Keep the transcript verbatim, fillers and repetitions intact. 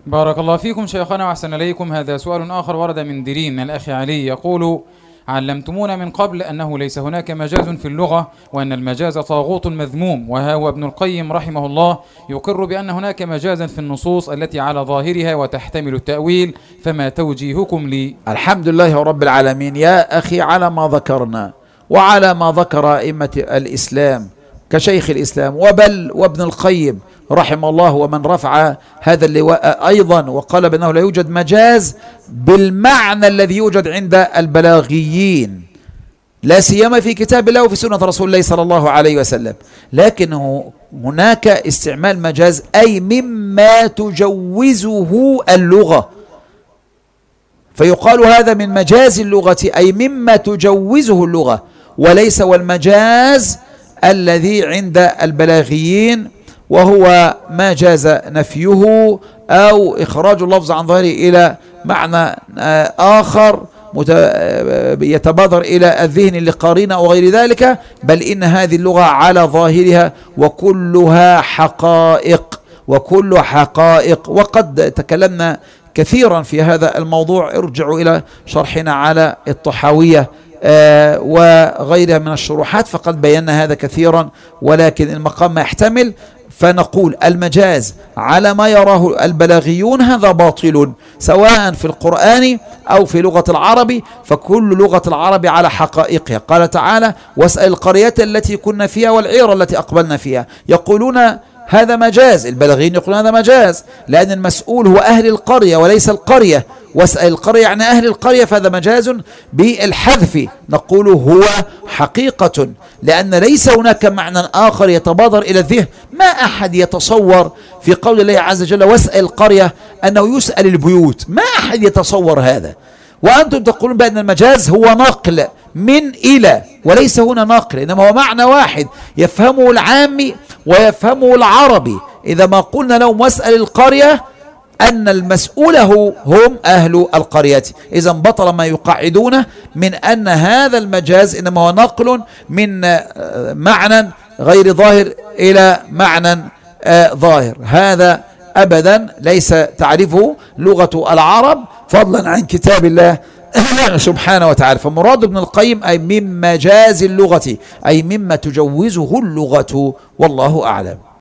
بارك الله فيكم شيخنا وأحسن إليكم. هذا سؤال آخر ورد من دريم من الأخ علي يقول: علمتمونا من قبل أنه ليس هناك مجاز في اللغة، وأن المجاز طاغوت مذموم، وها هو ابن القيم رحمه الله يقر بأن هناك مجازا في النصوص التي على ظاهرها وتحتمل التأويل، فما توجيهكم لي؟ الحمد لله رب العالمين يا أخي على ما ذكرنا وعلى ما ذكر أئمة الإسلام كشيخ الإسلام وبل وابن القيم رحمه الله، ومن رفع هذا اللواء أيضا وقال بأنه لا يوجد مجاز بالمعنى الذي يوجد عند البلاغيين، لا سيما في كتاب الله وفي سنة رسول الله صلى الله عليه وسلم. لكنه هناك استعمال مجاز أي مما تجوزه اللغة، فيقال هذا من مجاز اللغة أي مما تجوزه اللغة، وليس والمجاز الذي عند البلاغيين وهو ما جاز نفيه أو إخراج اللفظ عن ظاهره إلى معنى آخر يتبادر إلى الذهن لقارنة أو غير ذلك، بل إن هذه اللغة على ظاهرها وكلها حقائق وكل حقائق. وقد تكلمنا كثيرا في هذا الموضوع، ارجعوا إلى شرحنا على الطحاوية آه وغيرها من الشروحات فقد بينا هذا كثيرا، ولكن المقام ما يحتمل، فنقول المجاز على ما يراه البلاغيون هذا باطل سواء في القرآن أو في لغة العرب، فكل لغة العرب على حقائقها. قال تعالى: واسأل القرية التي كنا فيها والعير التي أقبلنا فيها. يقولون هذا مجاز، البلاغيين يقولون هذا مجاز لأن المسؤول هو أهل القرية وليس القرية، واسأل القرية يعني أهل القرية، فهذا مجاز بالحذف. نقول هو حقيقة، لأن ليس هناك معنى آخر يتبادر إلى الذهن. ما أحد يتصور في قول الله عز وجل واسأل القرية أنه يسأل البيوت، ما أحد يتصور هذا، وأنتم تقولون بأن المجاز هو نقل من إلى، وليس هنا نقل، إنما هو معنى واحد يفهمه العامي ويفهمه العربي. إذا ما قلنا لهم واسأل القرية أن المسؤول هم أهل القرية، إذا بطل ما يقعدونه من أن هذا المجاز إنما هو نقل من معنى غير ظاهر إلى معنى ظاهر. هذا أبدا ليس تعرفه لغة العرب فضلا عن كتاب الله سبحانه وتعالى. فمراد ابن القيم أي من مجاز اللغة أي مما تجوزه اللغة، والله أعلم.